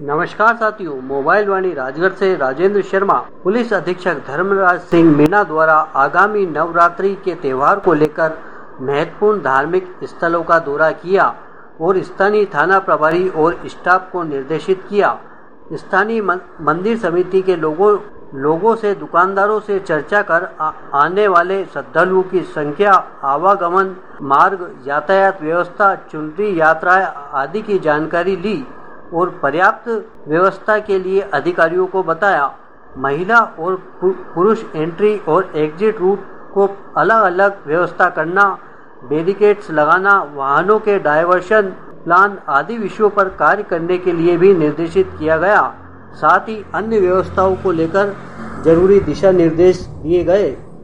नमस्कार साथियों, मोबाइल वाणी राजगढ़ से राजेंद्र शर्मा। पुलिस अधीक्षक धर्मराज सिंह मीणा द्वारा आगामी नवरात्रि के त्योहार को लेकर महत्वपूर्ण धार्मिक स्थलों का दौरा किया और स्थानीय थाना प्रभारी और स्टाफ को निर्देशित किया। स्थानीय मंदिर समिति के लोगों से दुकानदारों से चर्चा कर आने वाले श्रद्धालुओं की संख्या, आवागमन मार्ग, यातायात व्यवस्था, चुनरी यात्राएं आदि की जानकारी ली और पर्याप्त व्यवस्था के लिए अधिकारियों को बताया। महिला और पुरुष एंट्री और एग्जिट रूट को अलग अलग व्यवस्था करना, बैरिकेड्स लगाना, वाहनों के डायवर्शन प्लान आदि विषयों पर कार्य करने के लिए भी निर्देशित किया गया। साथ ही अन्य व्यवस्थाओं को लेकर जरूरी दिशा निर्देश दिए गए।